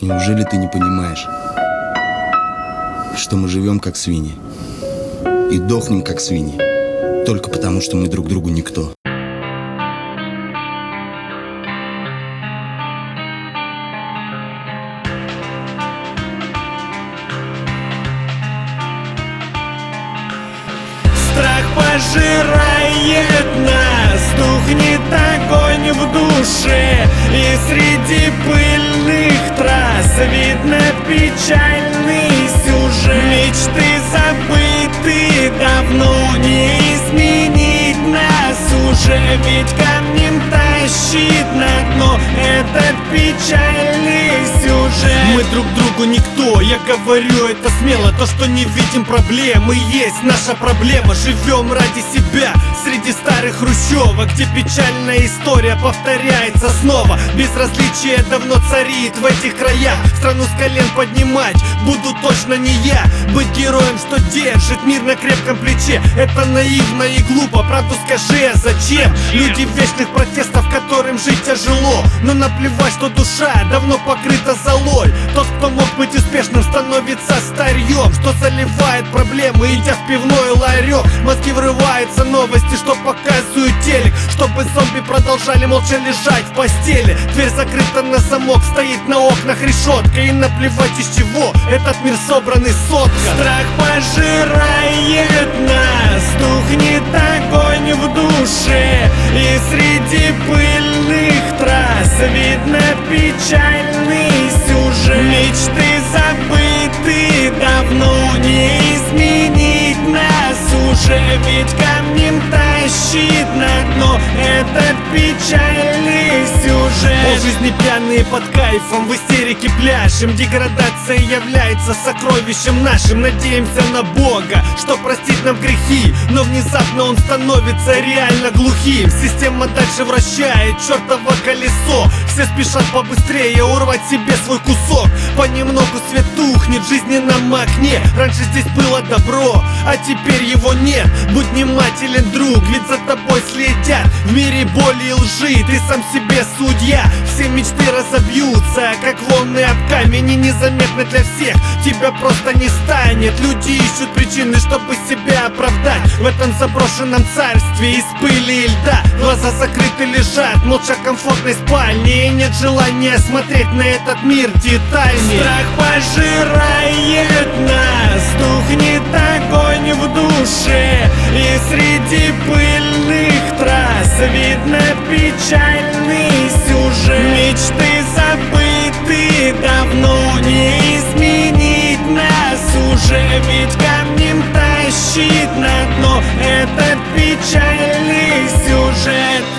Неужели ты не понимаешь, что мы живем как свиньи и дохнем как свиньи, только потому, что мы друг другу никто? Страх пожирает нас, тухнет огонь в душе, и среди пыльных трасс видно печальный сюжет. Мечты забыты, давно не изменить нас уже, ведь камнем тащит на дно этот печальный сюжет. Мы друг другу никто, я говорю это смело. То, что не видим проблемы, есть наша проблема. Живем ради себя среди старых хрущевок, где печальная история повторяется снова. Безразличие давно царит в этих краях. Страну с колен поднимать буду точно не я. Быть героем, что держит мир на крепком плече, это наивно и глупо. Правду скажи, а зачем? Люди вечных протестов, которым жить тяжело, но наплевать, что душа давно покрыта золой. Тот, кто мог быть успешным, становится старьем, что заливает проблемы, идя в пивной ларек. В мозги врываются новости, что показывают телек, чтобы зомби продолжали молча лежать в постели. Дверь закрыта на замок, стоит на окнах решетка, и наплевать, из чего этот мир собранный сотка. Страх пожирает нас, тухнет огонь в душе, и среди пыльных трасс видно печальный сюжет. Мечты забыты, давно не изменить нас уже, ведь камнем тащит на дно этот печальный сюжет. Полжизни пьяные под кайфом, в истерике пляшем. Деградация является сокровищем нашим. Надеемся на Бога, что простит нам грехи, но внезапно он становится реально глухим. Система дальше вращает чертово колесо, все спешат побыстрее урвать себе свой кусок. Понемногу свет тухнет в жизненном окне. Раньше здесь было добро, а теперь его нет. Будь внимателен, друг, ведь за тобой следят. В мире боли и лжи ты сам себе судья. Все мечты разобьются, как волны об камень, и незаметно для всех тебя просто не станет. Люди ищут причины, чтобы себя оправдать в этом заброшенном царстве из пыли и льда. Глаза закрыты, лежат молча в комфортной спальне, и нет желания смотреть на этот мир детальнее. Страх пожирает нас, тухнет огонь в душе, и среди пыльных трасс видно печальный сюжет. Мечты забыты, давно не изменить нас уже, ведь камнем тащит на дно этот печальный сюжет.